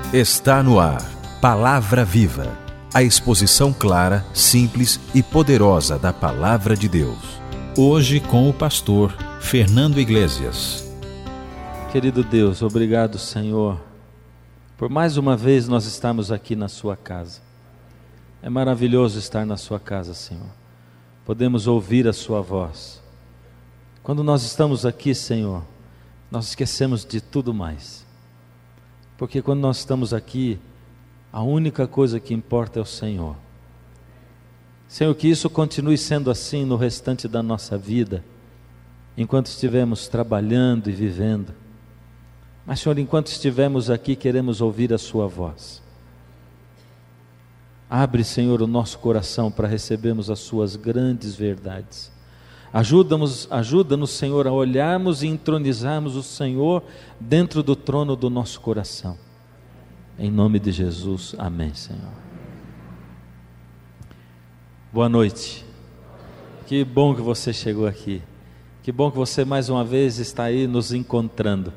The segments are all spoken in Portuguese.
Está no ar, Palavra Viva, a exposição clara, simples e poderosa da Palavra de Deus. Hoje com o pastor Fernando Iglesias. Querido Deus, obrigado, Senhor, por mais uma vez nós estamos aqui na sua casa. É maravilhoso estar na sua casa, Senhor. Podemos ouvir a sua voz. Quando nós estamos aqui, Senhor, nós esquecemos de tudo mais. Porque quando nós estamos aqui, a única coisa que importa é o Senhor. Senhor, que isso continue sendo assim no restante da nossa vida, enquanto estivermos trabalhando e vivendo. Mas, Senhor, enquanto estivermos aqui, queremos ouvir a sua voz. Abre, Senhor, o nosso coração para recebermos as suas grandes verdades. Ajuda-nos, Senhor, a olharmos e entronizarmos o Senhor dentro do trono do nosso coração. Em nome de Jesus, amém, Senhor. Boa noite. Que bom que você chegou aqui. Que bom que você mais uma vez está aí nos encontrando.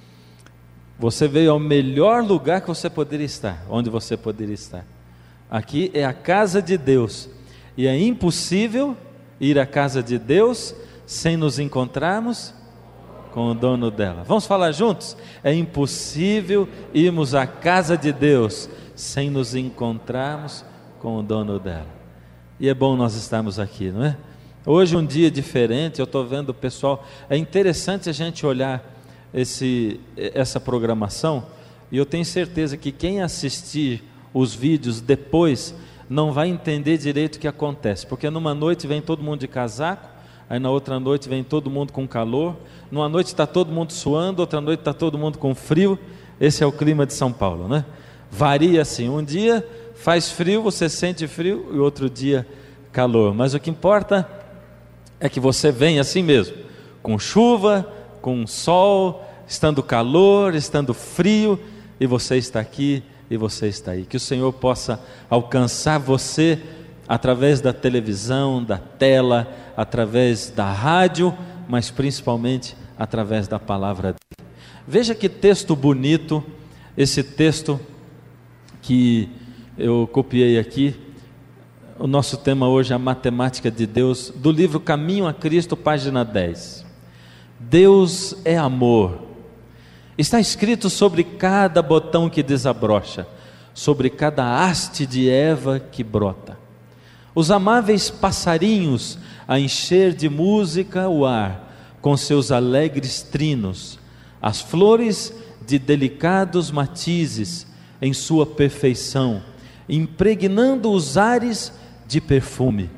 Você veio ao melhor lugar que você poderia estar, onde você poderia estar. Aqui é a casa de Deus, e é impossível ir à casa de Deus sem nos encontrarmos com o dono dela. Vamos falar juntos? É impossível irmos à casa de Deus sem nos encontrarmos com o dono dela. E é bom nós estarmos aqui, não é? Hoje um dia diferente, eu estou vendo o pessoal, é interessante a gente olhar essa programação, e eu tenho certeza que quem assistir os vídeos depois não vai entender direito o que acontece, porque numa noite vem todo mundo de casaco, aí na outra noite vem todo mundo com calor, numa noite está todo mundo suando, outra noite está todo mundo com frio. Esse é o clima de São Paulo, né? Varia assim, um dia faz frio, você sente frio, e outro dia calor, mas o que importa é que você vem assim mesmo, com chuva, com sol, estando calor, estando frio, e você está aqui, e você está aí. Que o Senhor possa alcançar você através da televisão, da tela, através da rádio, mas principalmente através da palavra dele. Veja que texto bonito, esse texto que eu copiei aqui. O nosso tema hoje é a matemática de Deus, do livro Caminho a Cristo, página 10. Deus é amor. Está escrito sobre cada botão que desabrocha, sobre cada haste de Eva que brota. Os amáveis passarinhos a encher de música o ar, com seus alegres trinos, as flores de delicados matizes em sua perfeição, impregnando os ares de perfume.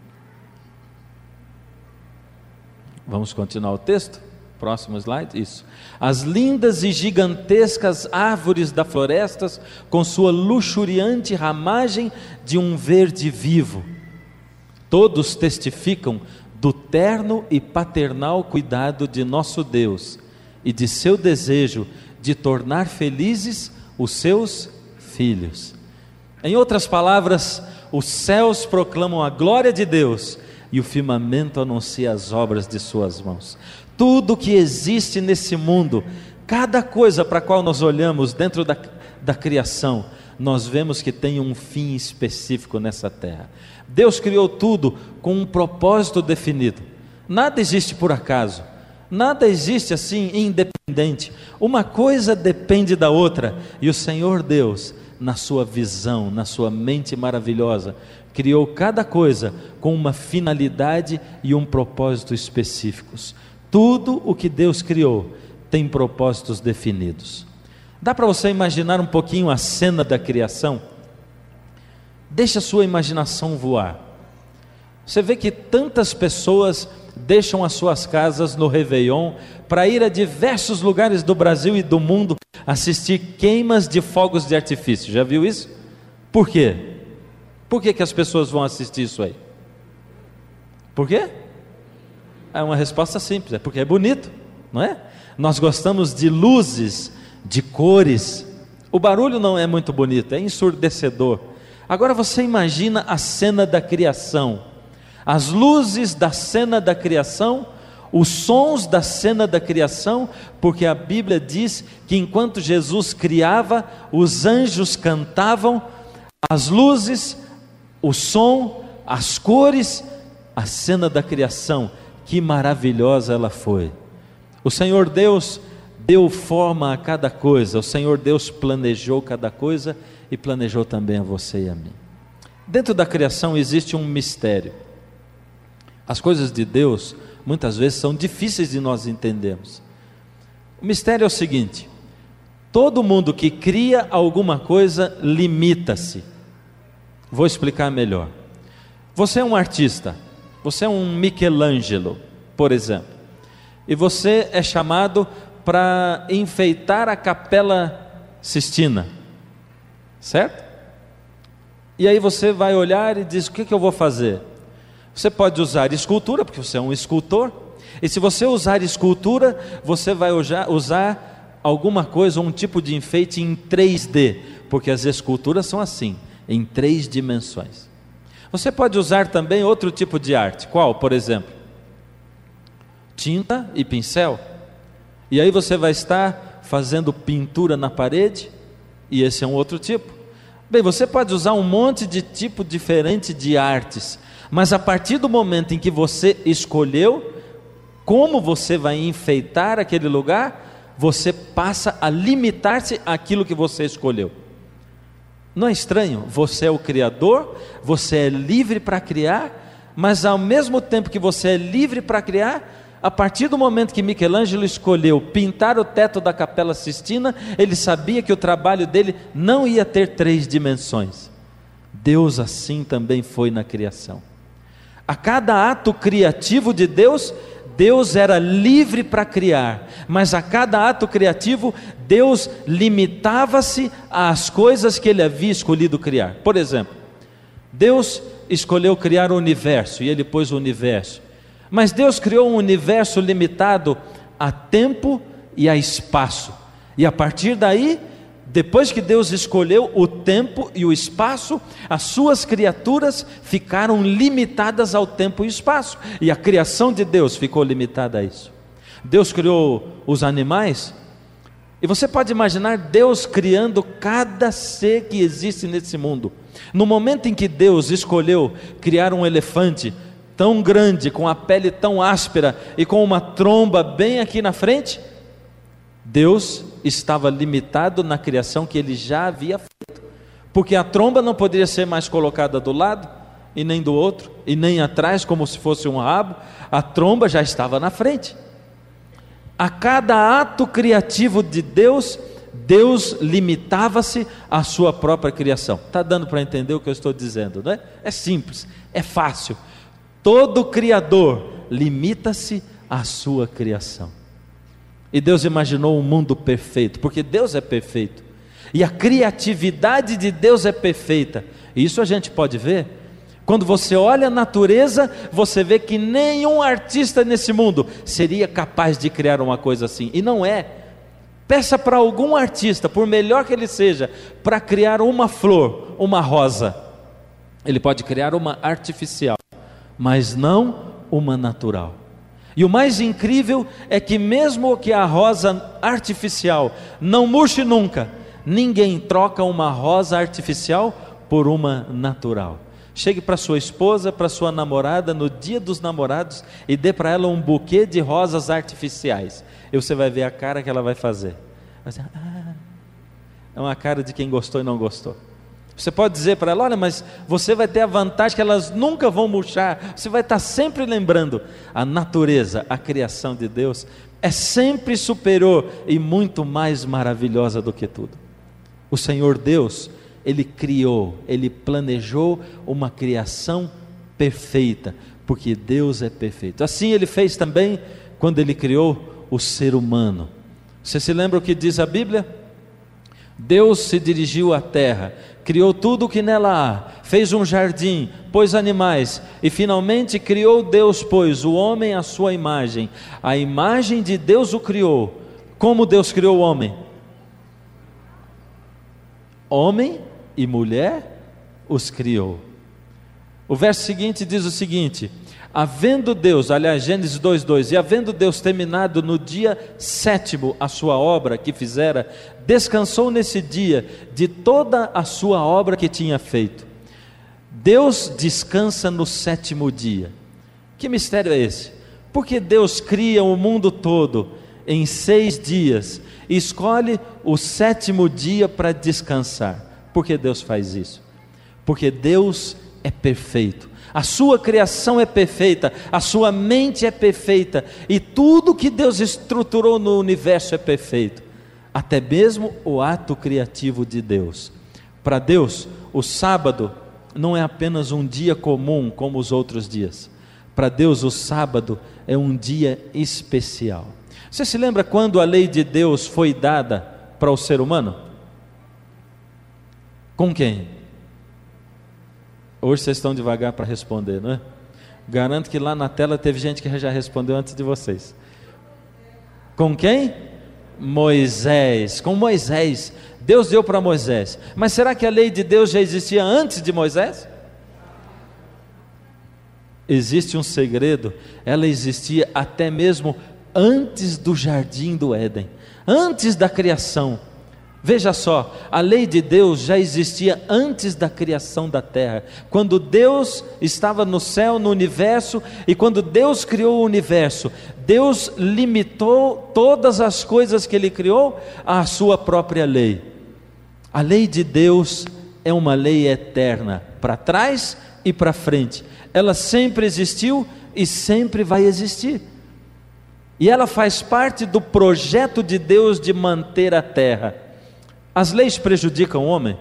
Vamos continuar o texto? Próximo slide, isso. As lindas e gigantescas árvores da floresta, com sua luxuriante ramagem de um verde vivo, todos testificam do terno e paternal cuidado de nosso Deus e de seu desejo de tornar felizes os seus filhos. Em outras palavras, os céus proclamam a glória de Deus e o firmamento anuncia as obras de suas mãos. Tudo que existe nesse mundo, cada coisa para a qual nós olhamos dentro da criação, nós vemos que tem um fim específico nessa terra. Deus criou tudo com um propósito definido. Nada existe por acaso, nada existe assim independente. Uma coisa depende da outra, e o Senhor Deus, na sua visão, na sua mente maravilhosa, criou cada coisa com uma finalidade e um propósito específicos. Tudo o que Deus criou tem propósitos definidos. Dá para você imaginar um pouquinho a cena da criação? Deixa a sua imaginação voar. Você vê que tantas pessoas deixam as suas casas no Réveillon para ir a diversos lugares do Brasil e do mundo assistir queimas de fogos de artifício. Já viu isso? Por quê? Por que as pessoas vão assistir isso aí? Por quê? É uma resposta simples, é porque é bonito, não é? Nós gostamos de luzes, de cores. O barulho não é muito bonito, é ensurdecedor. Agora você imagina a cena da criação, as luzes da cena da criação, os sons da cena da criação, porque a Bíblia diz que enquanto Jesus criava, os anjos cantavam, as luzes, o som, as cores, a cena da criação. Que maravilhosa ela foi. O Senhor Deus deu forma a cada coisa, o Senhor Deus planejou cada coisa e planejou também a você e a mim. Dentro da criação existe um mistério. As coisas de Deus muitas vezes são difíceis de nós entendermos. O mistério é o seguinte: todo mundo que cria alguma coisa limita-se. Vou explicar melhor. Você é um artista, você é um Michelangelo, por exemplo, e você é chamado para enfeitar a Capela Sistina, certo? E aí você vai olhar e diz: o que eu vou fazer? Você pode usar escultura, porque você é um escultor, e se você usar escultura, você vai usar alguma coisa, um tipo de enfeite em 3D, porque as esculturas são assim, em 3 dimensões. Você pode usar também outro tipo de arte. Qual, por exemplo? Tinta e pincel. E aí você vai estar fazendo pintura na parede, e esse é um outro tipo. Bem, você pode usar um monte de tipo diferente de artes, mas a partir do momento em que você escolheu como você vai enfeitar aquele lugar, você passa a limitar-se àquilo que você escolheu. Não é estranho? Você é o Criador, você é livre para criar, mas ao mesmo tempo que você é livre para criar, a partir do momento que Michelangelo escolheu pintar o teto da Capela Sistina, ele sabia que o trabalho dele não ia ter 3 dimensões. Deus assim também foi na criação. A cada ato criativo de Deus, Deus era livre para criar, mas a cada ato criativo, Deus limitava-se às coisas que Ele havia escolhido criar. Por exemplo, Deus escolheu criar o universo, e Ele pôs o universo, mas Deus criou um universo limitado a tempo e a espaço, e a partir daí, depois que Deus escolheu o tempo e o espaço, as suas criaturas ficaram limitadas ao tempo e espaço, e a criação de Deus ficou limitada a isso. Deus criou os animais, e você pode imaginar Deus criando cada ser que existe nesse mundo. No momento em que Deus escolheu criar um elefante tão grande, com a pele tão áspera e com uma tromba bem aqui na frente, Deus estava limitado na criação que Ele já havia feito, porque a tromba não poderia ser mais colocada do lado, e nem do outro, e nem atrás como se fosse um rabo. A tromba já estava na frente. A cada ato criativo de Deus, Deus limitava-se à sua própria criação. Está dando para entender o que eu estou dizendo, não é? É simples, é fácil. Todo Criador limita-se à sua criação. E Deus imaginou um mundo perfeito, porque Deus é perfeito, e a criatividade de Deus é perfeita, e isso a gente pode ver. Quando você olha a natureza, você vê que nenhum artista nesse mundo seria capaz de criar uma coisa assim, e não é. Peça para algum artista, por melhor que ele seja, para criar uma flor, uma rosa. Ele pode criar uma artificial, mas não uma natural. E o mais incrível é que mesmo que a rosa artificial não murche nunca, ninguém troca uma rosa artificial por uma natural. Chegue para sua esposa, para sua namorada no dia dos namorados e dê para ela um buquê de rosas artificiais, e você vai ver a cara que ela vai fazer. Vai dizer, é uma cara de quem gostou e não gostou. Você pode dizer para ela: olha, mas você vai ter a vantagem que elas nunca vão murchar, você vai estar sempre lembrando. A natureza, a criação de Deus é sempre superior e muito mais maravilhosa do que tudo. O Senhor Deus, Ele criou, Ele planejou uma criação perfeita, porque Deus é perfeito. Assim Ele fez também quando Ele criou o ser humano. Você se lembra o que diz a Bíblia? Deus se dirigiu à terra, criou tudo o que nela há, fez um jardim, pôs animais, e finalmente criou Deus, pois o homem à sua imagem. A imagem de Deus o criou. Como Deus criou o homem? Homem e mulher os criou. O verso seguinte diz o seguinte: havendo Deus, aliás, Gênesis 2:2, e havendo Deus terminado no dia 7º a sua obra que fizera, descansou nesse dia de toda a sua obra que tinha feito. Deus descansa no 7º dia. Que mistério é esse? Porque Deus cria o mundo todo em 6 dias e escolhe o 7º dia para descansar. Por que Deus faz isso? Porque Deus é perfeito, a sua criação é perfeita, a sua mente é perfeita, e tudo que Deus estruturou no universo é perfeito, até mesmo o ato criativo de Deus. Para Deus, o sábado não é apenas um dia comum como os outros dias. Para Deus, o sábado é um dia especial. Você se lembra quando a lei de Deus foi dada para o ser humano? Com quem? Hoje vocês estão devagar para responder, não é? Garanto que lá na tela teve gente que já respondeu antes de vocês. Com quem? Moisés. Com Moisés. Deus deu para Moisés. Mas será que a lei de Deus já existia antes de Moisés? Existe um segredo. Ela existia até mesmo antes do jardim do Éden, antes da criação. Veja só, a lei de Deus já existia antes da criação da terra. Quando Deus estava no céu, no universo, e quando Deus criou o universo, Deus limitou todas as coisas que Ele criou à sua própria lei. A lei de Deus é uma lei eterna, para trás e para frente. Ela sempre existiu e sempre vai existir. E ela faz parte do projeto de Deus de manter a terra. As leis prejudicam o homem?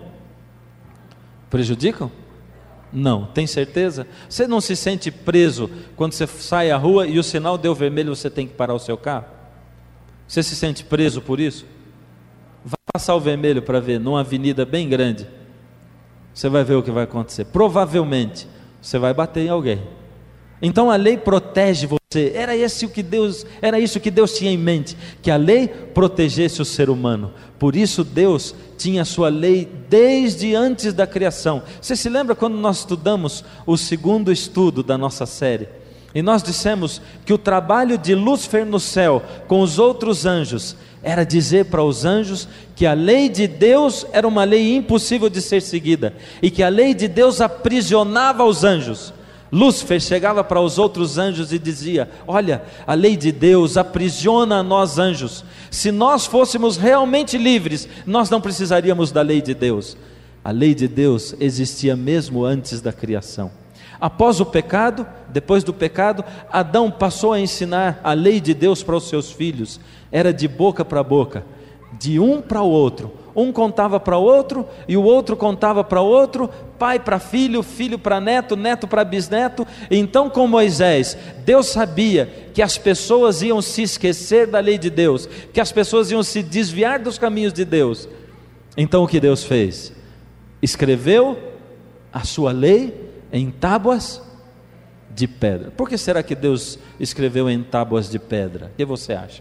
Prejudicam? Não, tem certeza? Você não se sente preso quando você sai à rua e o sinal deu vermelho, você tem que parar o seu carro? Você se sente preso por isso? Vai passar o vermelho para ver, numa avenida bem grande, você vai ver o que vai acontecer. Provavelmente você vai bater em alguém. Então a lei protege você. Era isso que Deus tinha em mente, que a lei protegesse o ser humano. Por isso Deus tinha a sua lei desde antes da criação. Você se lembra quando nós estudamos o segundo estudo da nossa série? E nós dissemos que o trabalho de Lúcifer no céu com os outros anjos era dizer para os anjos que a lei de Deus era uma lei impossível de ser seguida, e que a lei de Deus aprisionava os anjos. Lúcifer chegava para os outros anjos e dizia: olha, a lei de Deus aprisiona a nós anjos. Se nós fôssemos realmente livres, nós não precisaríamos da lei de Deus. A lei de Deus existia mesmo antes da criação. Após o pecado, depois do pecado, Adão passou a ensinar a lei de Deus para os seus filhos. Era de boca para boca, de um para o outro. Um contava para o outro, e o outro contava para o outro, pai para filho, filho para neto, neto para bisneto. Então, com Moisés, Deus sabia que as pessoas iam se esquecer da lei de Deus, que as pessoas iam se desviar dos caminhos de Deus. Então o que Deus fez? Escreveu a sua lei em tábuas de pedra. Por que será que Deus escreveu em tábuas de pedra? O que você acha?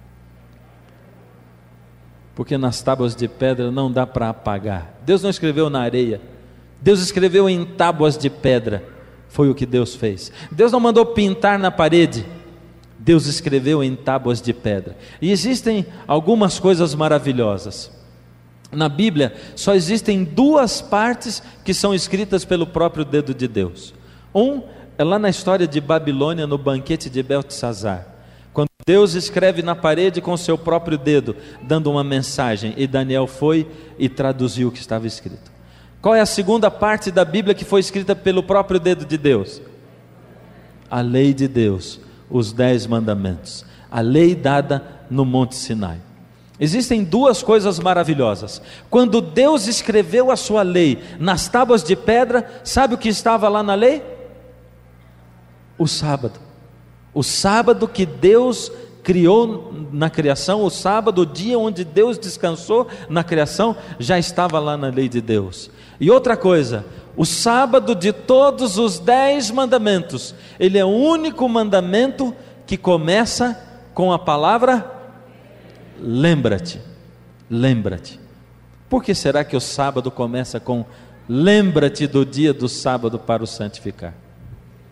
Porque nas tábuas de pedra não dá para apagar. Deus não escreveu na areia, Deus escreveu em tábuas de pedra. Foi o que Deus fez. Deus não mandou pintar na parede, Deus escreveu em tábuas de pedra. E existem algumas coisas maravilhosas. Na Bíblia só existem 2 partes que são escritas pelo próprio dedo de Deus. Um é lá na história de Babilônia, no banquete de Beltesazar, quando Deus escreve na parede com seu próprio dedo, dando uma mensagem, e Daniel foi e traduziu o que estava escrito. Qual é a segunda parte da Bíblia que foi escrita pelo próprio dedo de Deus? A lei de Deus, os 10 mandamentos, a lei dada no Monte Sinai. Existem 2 coisas maravilhosas. Quando Deus escreveu a sua lei nas tábuas de pedra, sabe o que estava lá na lei? O sábado. O sábado que Deus criou na criação, o sábado, o dia onde Deus descansou na criação, já estava lá na lei de Deus. E outra coisa, o sábado de todos os 10 mandamentos, ele é o único mandamento que começa com a palavra lembra-te. Lembra-te. Por que será que o sábado começa com lembra-te do dia do sábado para o santificar?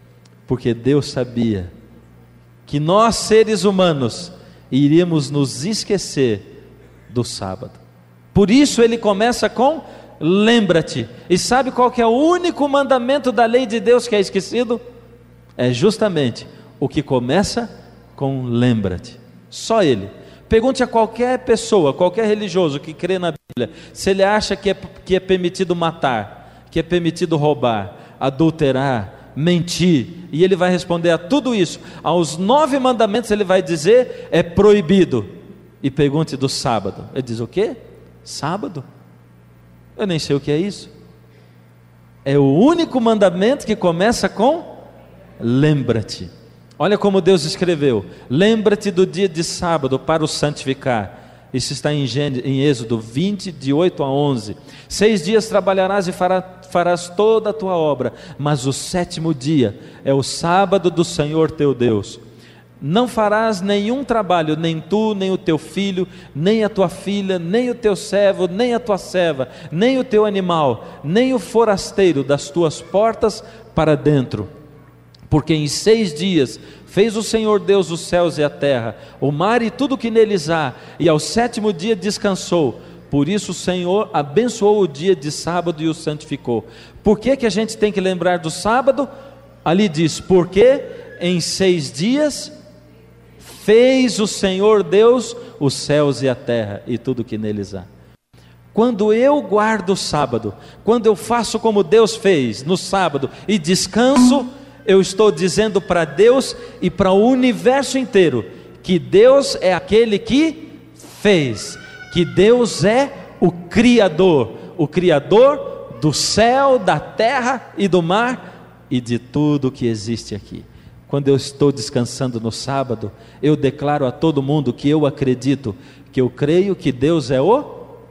Porque Deus sabia que nós, seres humanos, iríamos nos esquecer do sábado. Por isso ele começa com lembra-te. E sabe qual que é o único mandamento da lei de Deus que é esquecido? É justamente o que começa com lembra-te. Só ele. Pergunte a qualquer pessoa, qualquer religioso que crê na Bíblia, se ele acha que é permitido matar, que é permitido roubar, adulterar, mentir, e ele vai responder a tudo isso. Aos 9 mandamentos ele vai dizer, é proibido. E pergunte do sábado. Ele diz o quê? Sábado? Eu nem sei o que é isso. É o único mandamento que começa com lembra-te. Olha como Deus escreveu: lembra-te do dia de sábado para o santificar. Isso está em Êxodo 20, de 8 a 11. 6 dias trabalharás e farás toda a tua obra, mas o 7º dia é o sábado do Senhor teu Deus. Não farás nenhum trabalho, nem tu, nem o teu filho, nem a tua filha, nem o teu servo, nem a tua serva, nem o teu animal, nem o forasteiro das tuas portas para dentro. Porque em 6 dias fez o Senhor Deus os céus e a terra, o mar e tudo que neles há, e ao 7º dia descansou. Por isso o Senhor abençoou o dia de sábado e o santificou. Por que a gente tem que lembrar do sábado? Ali diz, porque em 6 dias fez o Senhor Deus os céus e a terra e tudo que neles há. Quando eu guardo o sábado, quando eu faço como Deus fez no sábado e descanso, eu estou dizendo para Deus e para o universo inteiro que Deus é aquele que fez, que Deus é o Criador do céu, da terra e do mar e de tudo que existe aqui. Quando eu estou descansando no sábado, eu declaro a todo mundo que eu acredito, que eu creio que Deus é o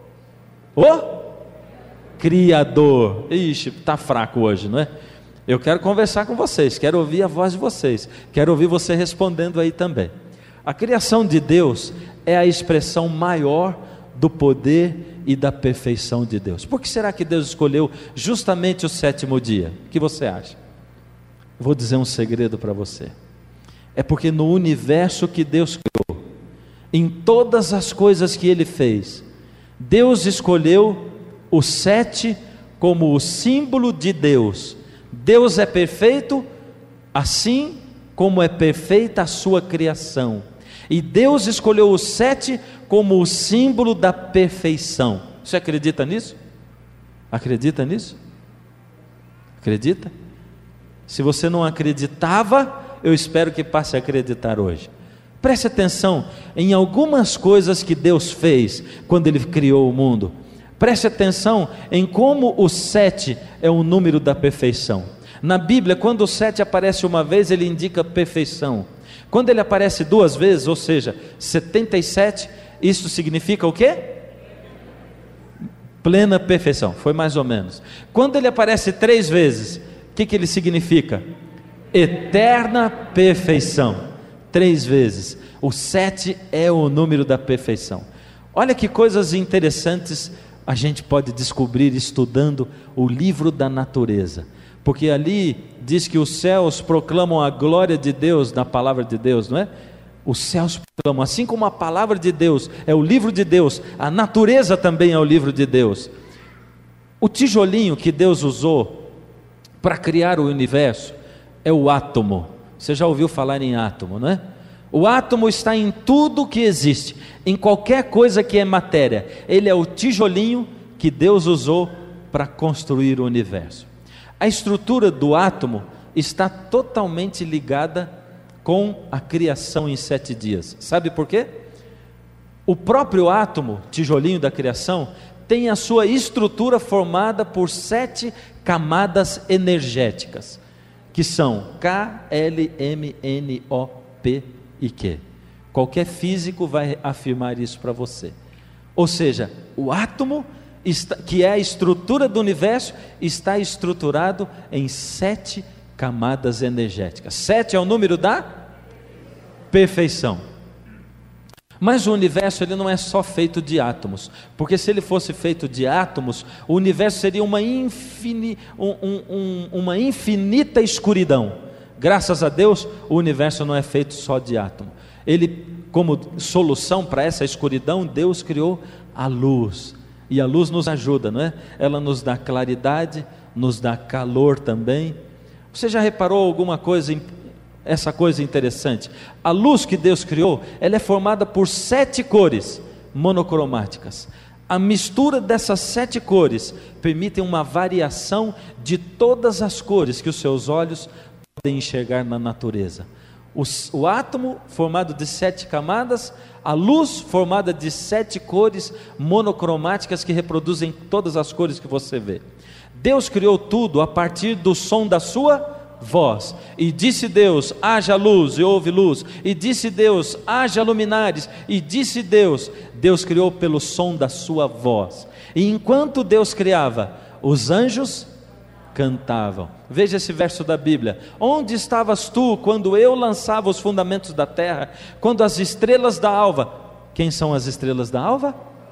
Criador. Ixi, está fraco hoje, não é? Eu quero conversar com vocês, quero ouvir a voz de vocês, quero ouvir você respondendo aí também. A criação de Deus é a expressão maior do poder e da perfeição de Deus. Por que será que Deus escolheu justamente o 7º dia? O que você acha? Vou dizer um segredo para você. É porque no universo que Deus criou, em todas as coisas que Ele fez, Deus escolheu o 7 como o símbolo de Deus. Deus é perfeito, assim como é perfeita a sua criação. E Deus escolheu o 7 como o símbolo da perfeição. Você acredita nisso? Acredita nisso? Acredita? Se você não acreditava, eu espero que passe a acreditar hoje. Preste atenção em algumas coisas que Deus fez quando Ele criou o mundo. Preste atenção em como o 7 é o número da perfeição. Na Bíblia, quando o 7 aparece uma vez, ele indica perfeição. Quando ele aparece 2 vezes, ou seja, 77, isso significa o quê? Plena perfeição, foi mais ou menos. Quando ele aparece 3 vezes, o que ele significa? Eterna perfeição. 3 vezes. O 7 é o número da perfeição. Olha que coisas interessantes a gente pode descobrir estudando o livro da natureza, porque ali diz que os céus proclamam a glória de Deus na palavra de Deus, não é? Os céus proclamam, assim como a palavra de Deus é o livro de Deus, a natureza também é o livro de Deus. O tijolinho que Deus usou para criar o universo é o átomo. Você já ouviu falar em átomo, não é? O átomo está em tudo que existe, em qualquer coisa que é matéria. Ele é o tijolinho que Deus usou para construir o universo. A estrutura do átomo está totalmente ligada com a criação em 7 dias. Sabe por quê? O próprio átomo, tijolinho da criação, tem a sua estrutura formada por 7 camadas energéticas, que são K, L, M, N, O, P e Q. Qualquer físico vai afirmar isso para você. Ou seja, o átomo, que é a estrutura do universo, está estruturado em 7 camadas energéticas. 7 é o número da perfeição. Mas o universo ele não é só feito de átomos, porque se ele fosse feito de átomos, o universo seria uma infinita escuridão. Graças a Deus, o universo não é feito só de átomo. Ele, como solução para essa escuridão, Deus criou a luz. E a luz nos ajuda, não é? Ela nos dá claridade, nos dá calor também. Você já reparou alguma coisa, essa coisa interessante? A luz que Deus criou, ela é formada por 7 cores monocromáticas. A mistura dessas 7 cores permite uma variação de todas as cores que os seus olhos podem enxergar na natureza. O átomo formado de 7 camadas, a luz formada de 7 cores monocromáticas que reproduzem todas as cores que você vê. Deus criou tudo a partir do som da sua voz. E disse Deus, haja luz, e houve luz. E disse Deus, haja luminares. E disse Deus, Deus criou pelo som da sua voz. E enquanto Deus criava, os anjos cantavam. Veja esse verso da Bíblia: onde estavas tu quando eu lançava os fundamentos da terra, quando as estrelas da alva, quem são as estrelas da alva?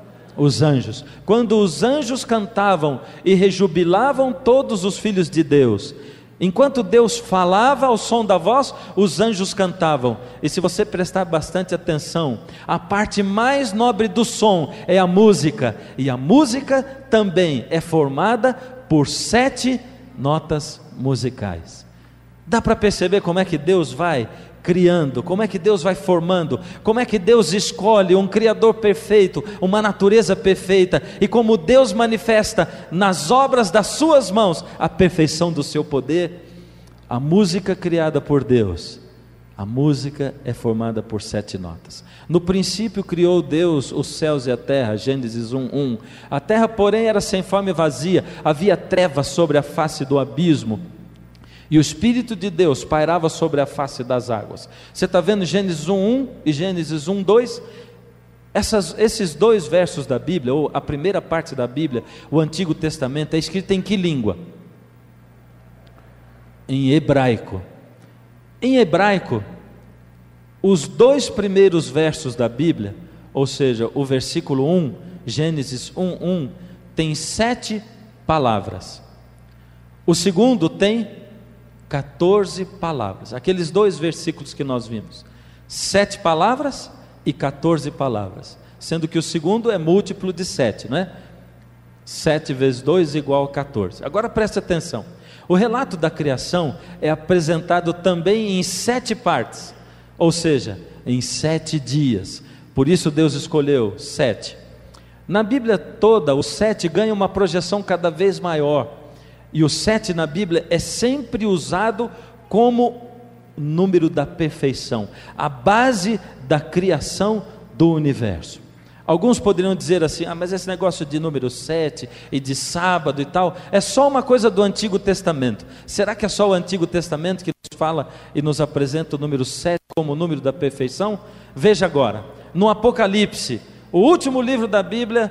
Os anjos. Quando os anjos cantavam e rejubilavam todos os filhos de Deus. Enquanto Deus falava ao som da voz, os anjos cantavam. E se você prestar bastante atenção, a parte mais nobre do som é a música. E a música também é formada por 7 notas musicais. Dá para perceber como é que Deus vai criando, como é que Deus vai formando, como é que Deus escolhe um Criador perfeito, uma natureza perfeita, e como Deus manifesta nas obras das suas mãos a perfeição do seu poder. A música criada por Deus, a música é formada por 7 notas. No princípio criou Deus os céus e a terra, Gênesis 1:1. A terra, porém, era sem forma e vazia, havia trevas sobre a face do abismo, e o Espírito de Deus pairava sobre a face das águas. Você está vendo Gênesis 1:1 e Gênesis 1:2? Esses 2 versos da Bíblia, ou a primeira parte da Bíblia, o Antigo Testamento, é escrito em que língua? Em hebraico. Em hebraico, os 2 primeiros versos da Bíblia, ou seja, o versículo 1, Gênesis 1:1, tem 7 palavras. O segundo tem 14 palavras. Aqueles 2 versículos que nós vimos, 7 palavras e 14 palavras, sendo que o segundo é múltiplo de 7, não é? 7 vezes 2 igual a 14. Agora preste atenção, o relato da criação é apresentado também em 7 partes, ou seja, em 7 dias. Por isso Deus escolheu 7. Na Bíblia toda, o 7 ganha uma projeção cada vez maior. E o 7 na Bíblia é sempre usado como número da perfeição, a base da criação do universo. Alguns poderiam dizer assim: mas esse negócio de número 7 e de sábado e tal, é só uma coisa do Antigo Testamento. Será que é só o Antigo Testamento que nos fala e nos apresenta o número 7 como o número da perfeição? Veja agora, no Apocalipse, o último livro da Bíblia,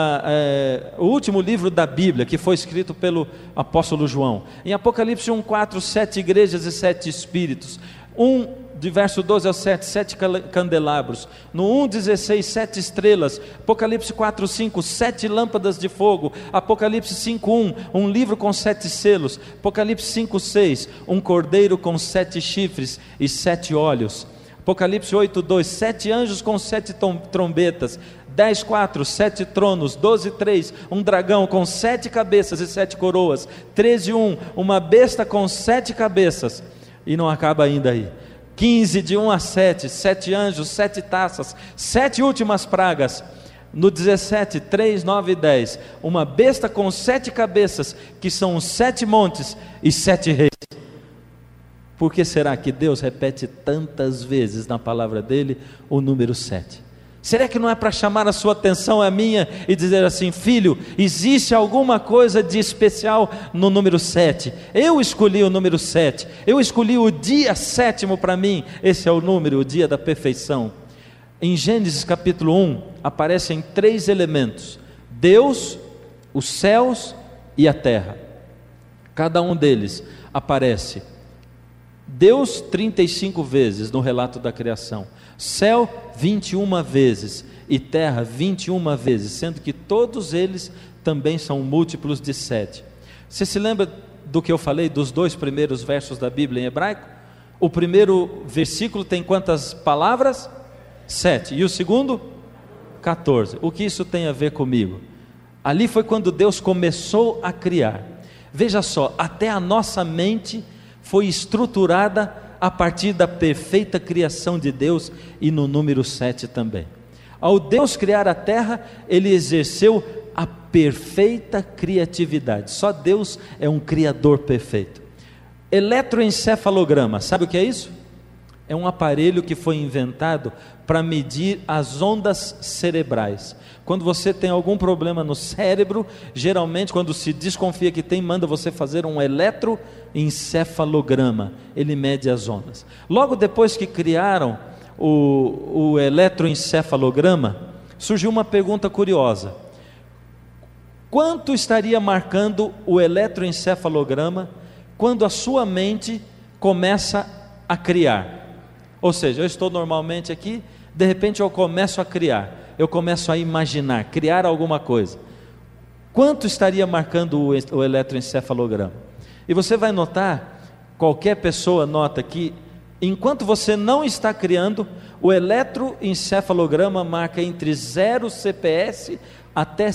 que foi escrito pelo apóstolo João. Em Apocalipse 1:4, 7 igrejas e 7 espíritos. De verso 12 ao 7, 7 candelabros. No 1:16, 7 estrelas. Apocalipse 4:5, 7 lâmpadas de fogo. Apocalipse 5:1, um livro com 7 selos. Apocalipse 5:6, um cordeiro com 7 chifres e 7 olhos. Apocalipse 8:2, 7 anjos com 7 trombetas. 10:4, 7 tronos. 12:3, um dragão com 7 cabeças e 7 coroas. 13:1, uma besta com 7 cabeças. E não acaba ainda aí. 15, de 1 a 7, 7 anjos, 7 taças, 7 últimas pragas. No 17, 3, 9 e 10, uma besta com 7 cabeças, que são os 7 montes e 7 reis. Por que será que Deus repete tantas vezes na palavra dele o número 7? Será que não é para chamar a sua atenção, a minha, e dizer assim: filho, existe alguma coisa de especial no número 7? Eu escolhi o número 7, eu escolhi o dia 7º para mim. Esse é o número, o dia da perfeição. Em Gênesis capítulo 1, aparecem 3 elementos: Deus, os céus e a terra. Cada um deles aparece. Deus 35 vezes no relato da criação, céu 21 vezes e terra 21 vezes, sendo que todos eles também são múltiplos de 7. Você se lembra do que eu falei dos 2 primeiros versos da Bíblia em hebraico? O primeiro versículo tem quantas palavras? 7. E o segundo? 14. O que isso tem a ver comigo? Ali foi quando Deus começou a criar. Veja só, até a nossa mente foi estruturada a partir da perfeita criação de Deus, e no número 7 também. Ao Deus criar a terra, Ele exerceu a perfeita criatividade. Só Deus é um criador perfeito. Eletroencefalograma, sabe o que é isso? É um aparelho que foi inventado para medir as ondas cerebrais. Quando você tem algum problema no cérebro, geralmente quando se desconfia que tem, manda você fazer um eletroencefalograma. Ele mede as ondas. Logo depois que criaram o eletroencefalograma, surgiu uma pergunta curiosa: quanto estaria marcando o eletroencefalograma quando a sua mente começa a criar? Ou seja, eu estou normalmente aqui, de repente eu começo a criar, eu começo a imaginar, criar alguma coisa. Quanto estaria marcando o eletroencefalograma? E você vai notar, qualquer pessoa nota que enquanto você não está criando, o eletroencefalograma marca entre 0 CPS até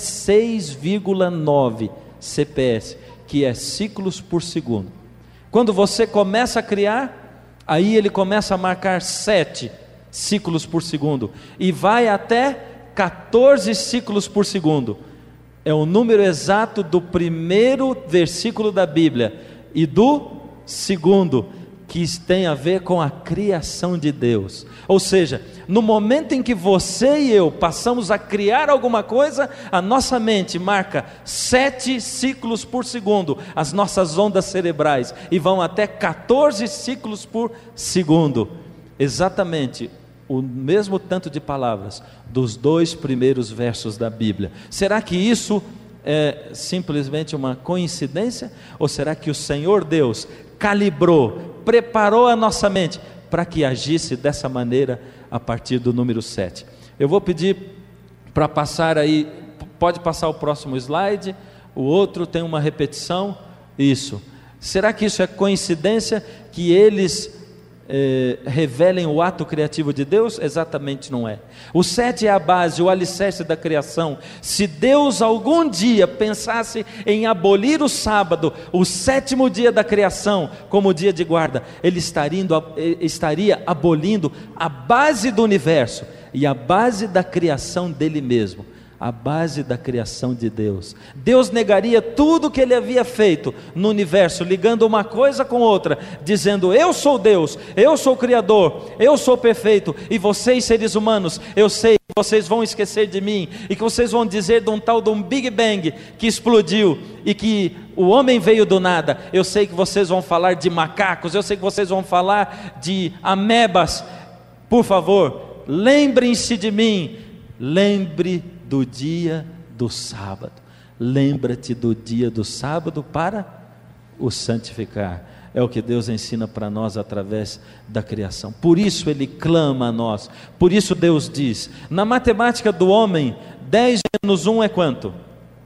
6,9 CPS, que é ciclos por segundo. Quando você começa a criar, aí ele começa a marcar 7 ciclos por segundo, e vai até 14 ciclos por segundo. É o número exato do primeiro versículo da Bíblia, e do segundo, que tem a ver com a criação de Deus. Ou seja, no momento em que você e eu passamos a criar alguma coisa, a nossa mente marca 7 ciclos por segundo, as nossas ondas cerebrais, e vão até 14 ciclos por segundo. Exatamente o mesmo tanto de palavras dos 2 primeiros versos da Bíblia. Será que isso é simplesmente uma coincidência? Ou será que o Senhor Deus calibrou, preparou a nossa mente para que agisse dessa maneira a partir do número 7? Eu vou pedir para passar aí, pode passar o próximo slide, o outro tem uma repetição. Isso. Será que isso é coincidência que eles revelem o ato criativo de Deus? Exatamente não é. O 7 é a base, o alicerce da criação. Se Deus algum dia pensasse em abolir o sábado, o 7º dia da criação, como dia de guarda, Ele estaria abolindo a base do universo e a base da criação dele mesmo, a base da criação de Deus. Deus negaria tudo que Ele havia feito no universo, ligando uma coisa com outra, dizendo: eu sou Deus, eu sou o Criador, eu sou perfeito, e vocês, seres humanos, eu sei que vocês vão esquecer de mim, e que vocês vão dizer de um tal de um Big Bang que explodiu, e que o homem veio do nada. Eu sei que vocês vão falar de macacos, eu sei que vocês vão falar de amebas. Por favor, lembrem-se de mim, lembre do dia do sábado. Lembra-te do dia do sábado para o santificar. É o que Deus ensina para nós através da criação. Por isso Ele clama a nós. Por isso Deus diz: na matemática do homem, 10 menos 1 é quanto?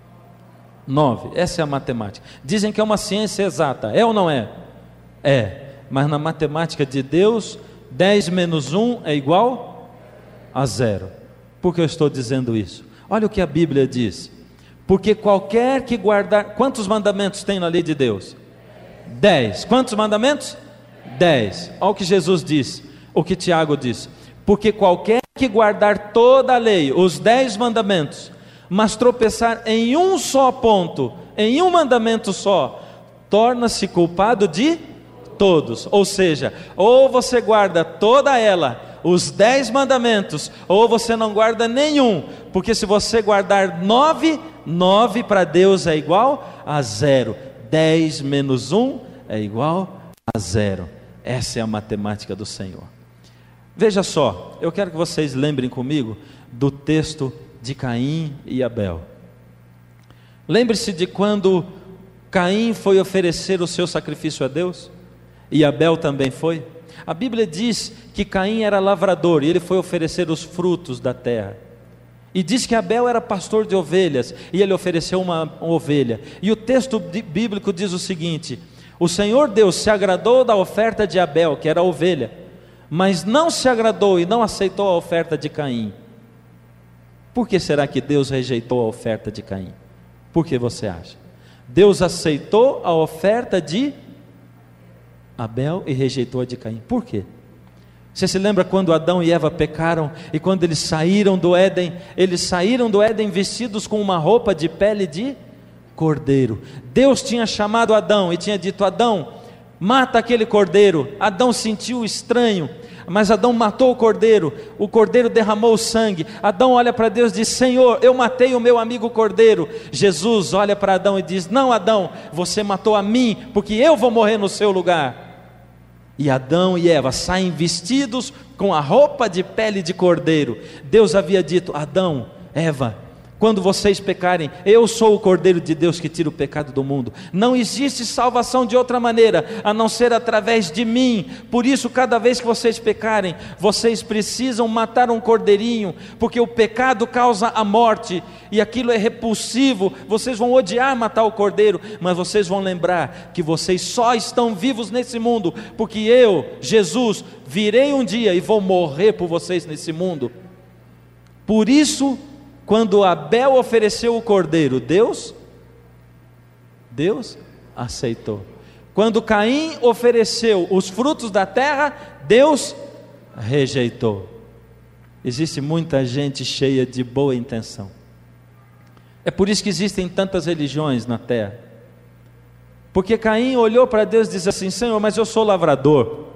9. Essa é a matemática. Dizem que é uma ciência exata. É ou não é? É. Mas na matemática de Deus, 10 menos 1 é igual a 0. Por que eu estou dizendo isso? Olha o que a Bíblia diz: porque qualquer que guardar... Quantos mandamentos tem na lei de Deus? 10. Quantos mandamentos? 10. Olha o que Jesus diz, o que Tiago diz: porque qualquer que guardar toda a lei, os 10 mandamentos, mas tropeçar em um só ponto, em um mandamento só, torna-se culpado de todos. Ou seja, ou você guarda toda ela, os 10 mandamentos, ou você não guarda nenhum, porque se você guardar 9 para Deus é igual a 0, 10 menos 1 é igual a 0, essa é a matemática do Senhor. Veja só, eu quero que vocês lembrem comigo do texto de Caim e Abel. Lembre-se de quando Caim foi oferecer o seu sacrifício a Deus, e Abel também foi. A Bíblia diz que Caim era lavrador e ele foi oferecer os frutos da terra. E diz que Abel era pastor de ovelhas e ele ofereceu uma ovelha. E o texto bíblico diz o seguinte: O Senhor Deus se agradou da oferta de Abel, que era a ovelha, mas não se agradou e não aceitou a oferta de Caim. Por que será que Deus rejeitou a oferta de Caim? Por que você acha? Deus aceitou a oferta de Abel e rejeitou a de Caim. Por quê? Você se lembra quando Adão e Eva pecaram e quando eles saíram do Éden vestidos com uma roupa de pele de cordeiro. Deus tinha chamado Adão e tinha dito: Adão, mata aquele cordeiro. Adão sentiu estranho, mas Adão matou o cordeiro derramou o sangue. Adão olha para Deus e diz: Senhor, eu matei o meu amigo cordeiro. Jesus olha para Adão e diz: não, Adão, você matou a mim, porque eu vou morrer no seu lugar. E Adão e Eva saem vestidos com a roupa de pele de cordeiro. Deus havia dito: Adão, Eva, quando vocês pecarem, eu sou o Cordeiro de Deus que tira o pecado do mundo. Não existe salvação de outra maneira, a não ser através de mim. Por isso, cada vez que vocês pecarem, vocês precisam matar um cordeirinho, porque o pecado causa a morte, e aquilo é repulsivo. Vocês vão odiar matar o cordeiro, mas vocês vão lembrar que vocês só estão vivos nesse mundo, porque eu, Jesus, virei um dia e vou morrer por vocês nesse mundo. Por isso, quando Abel ofereceu o cordeiro, Deus aceitou. Quando Caim ofereceu os frutos da terra, Deus rejeitou. Existe muita gente cheia de boa intenção. É por isso que existem tantas religiões na terra. Porque Caim olhou para Deus e disse assim: Senhor, mas eu sou lavrador.